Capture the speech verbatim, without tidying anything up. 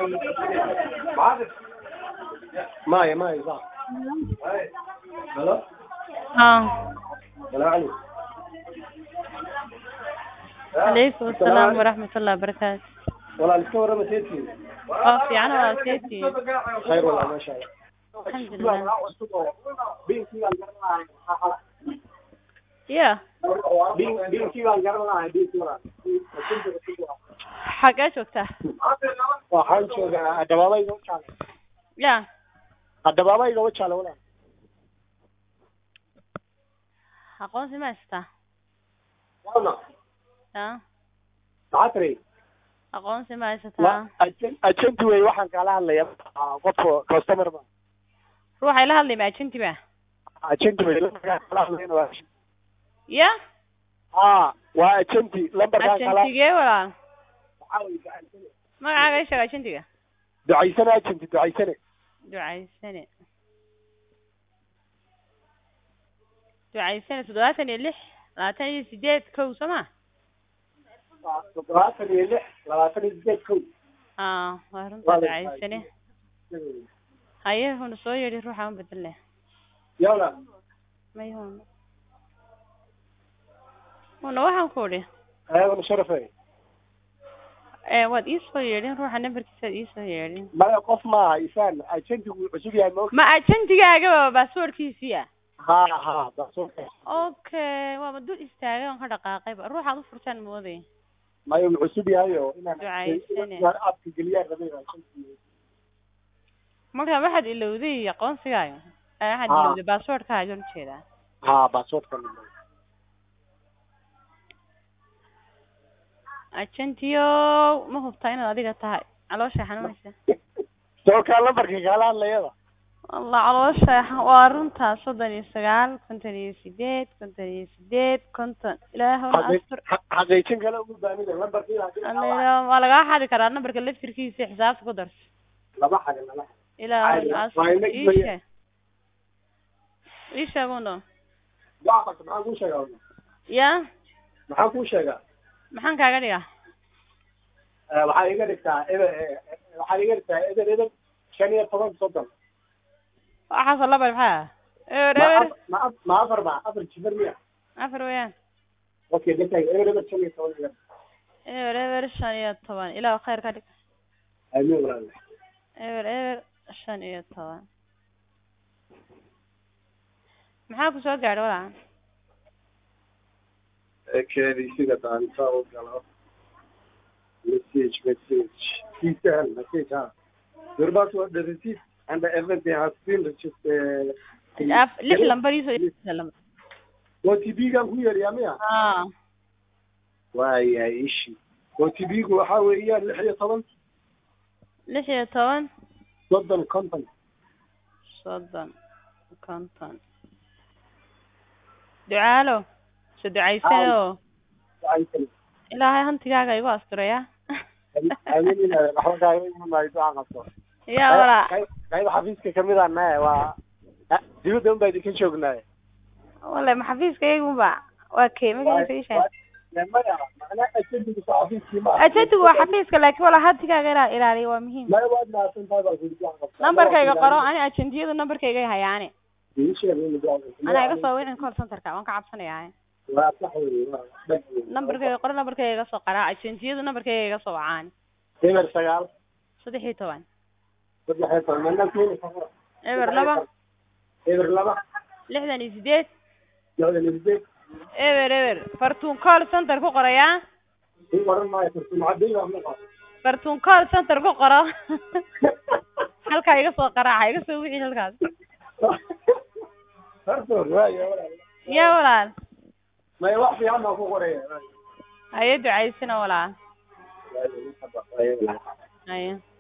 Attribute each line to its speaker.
Speaker 1: ماي ماي صح. هلا
Speaker 2: اه
Speaker 1: السلام عليكم.
Speaker 2: عليكم السلام ورحمة الله وبركاته.
Speaker 1: والله الصورة ما تيجي.
Speaker 2: اه في أنا وأسيتي
Speaker 1: خير والله ما شاء الله.
Speaker 2: الحمد لله. يا
Speaker 1: بين بين كيلو جرنا بين كيلو.
Speaker 2: xagee joogtaa?
Speaker 1: waxaan joogaa dabaabayga wajaale.
Speaker 2: ya
Speaker 1: dabaabayga wajaale walaal.
Speaker 2: aqoonsi ma haystaa?
Speaker 1: wala
Speaker 2: ya
Speaker 1: taatri
Speaker 2: aqoonsi ma haysataa?
Speaker 1: agenti way waxaan kala hadlayaa qofka customer ba.
Speaker 2: ruuxa ila hadlay ma agenti ba?
Speaker 1: agenti way kala hadlayna.
Speaker 2: ya
Speaker 1: aa waa agenti lambarka kala.
Speaker 2: agentige walaal magacaaga ii sheeg agentiga.
Speaker 1: ducaysane agenti ducaysane.
Speaker 2: ducaysane ducaysane toddobaatan iyo lix labaatan iyo sideed kow soo ma?
Speaker 1: toddobaatan iyo lix labaatan iyo sideed kow.
Speaker 2: aa waa runta ducaysane. haye huna soo yeedhi ruuxa un bedel leh.
Speaker 1: yawla
Speaker 2: may huna huna waxaan ku idhi
Speaker 1: ayaguna sharafay.
Speaker 2: ee waad ii soo yeedhin ruuxa nambarkiisaad ii soo yeedhin.
Speaker 1: maya qof maaha isaan agentigu cusub yahay ma.
Speaker 2: ma agentigaaga baasboorkiisiya?
Speaker 1: ha ha baasboorka.
Speaker 2: okay waaba dul istaagay oon ka dhaqaaqayba ruuxaad u furtaan mooday.
Speaker 1: maya uu cusub yahay oo inaan
Speaker 2: ducaysane
Speaker 1: abka geliyaan rabay.
Speaker 2: marka waxaad ilowday aqoonsigaaga waxaad ilowday baasboortkaaga ujeedaa.
Speaker 1: ha baasboortka
Speaker 2: agentiyo ma hubtaa inaad adiga tahay caloosha xanuunaysa?
Speaker 1: soo kaa lambarka kala hadlayada.
Speaker 2: wallah caloosha waa runtaa soddon iyo sagaal konton iyo sideed konton iyo sideed konton ilaahuna astur.
Speaker 1: xaqiijin kale ugu baanida lambarkii
Speaker 2: waa lagaa xadi karaa nambarka laftirkiisa xisaabta ku darso.
Speaker 1: laba xaga laba
Speaker 2: ilaahuna astur iishe iishe gundo.
Speaker 1: maxaan kuu sheegaa?
Speaker 2: ya
Speaker 1: maxaan kuu sheegaa?
Speaker 2: maxaan kaaga dhigaa?
Speaker 1: waxaa iga dhigtaa eber waxaa iga dhigtaa eber eber shan iyo toban soddon.
Speaker 2: waxaasoo laba maxaa eber eber
Speaker 1: ma ma afar ba afar jibir miya?
Speaker 2: afar weeyaan.
Speaker 1: okay dadka eber eber shan iyo toban.
Speaker 2: eber eber shan iyo toban ilaa khayr ka dhig.
Speaker 1: amiin walaal.
Speaker 2: eber eber shan iyo toban maxaa ku soo gaadhay walaal?
Speaker 1: keeni sida daanta oo galo message message detail message ha your password the receipt and everything has been registered.
Speaker 2: af lix lambar iso lambar
Speaker 1: O T P ga ku yariya miya?
Speaker 2: ah
Speaker 1: waaya ishi O T P gu waxa weeyaan lix iyo toban
Speaker 2: lix iyo toban
Speaker 1: soddon konton
Speaker 2: soddon konton. ducaalo so ducaysano ilaahay hantigaaga igu asturaya.
Speaker 1: amiin waxaan ma ducaan qabto.
Speaker 2: ya wala
Speaker 1: qayb xafiiska kamid ah naa waa dibadda un baa idinka joognaa.
Speaker 2: wala ma xafiiska iyaguba waa kee magaciisa ii sheeg.
Speaker 1: maya macna agentigu xafiiskii ma
Speaker 2: agentigu waa xafiiska laakiin wala hantigaaga ilaa ilaaliyo waa muhiim.
Speaker 1: maya waad maasan tahay baa ku ducaan qabto.
Speaker 2: nambarkayga qoro ani agentiyadu nambarkayga hayaani.
Speaker 1: ii sheeg in ducaan.
Speaker 2: ana iga soo wicin call centerka waan ka cabsanayaa.
Speaker 1: waa sax weeye.
Speaker 2: nambarkayga qoro nambarkayga iga soo qaraa agentiyadu nambarkayga iga soo wacaan.
Speaker 1: eber sagaal
Speaker 2: saddex iyo toban
Speaker 1: saddex iyo toban mana keeni karo.
Speaker 2: eber laba
Speaker 1: eber laba
Speaker 2: lixdan iyo sideed
Speaker 1: lixdan iyo sideed
Speaker 2: eber eber fartuun call center ku qorayaa.
Speaker 1: ii waran maayo fartuun cadday baa ma
Speaker 2: fartuun call center ku qoro halkaa iga soo qaraaca iga soo wixii halkaas.
Speaker 1: fartuun waayo walaal.
Speaker 2: ya walaal
Speaker 1: maya wax fiican baa ku qoraya.
Speaker 2: haye ducaysana walaal. haye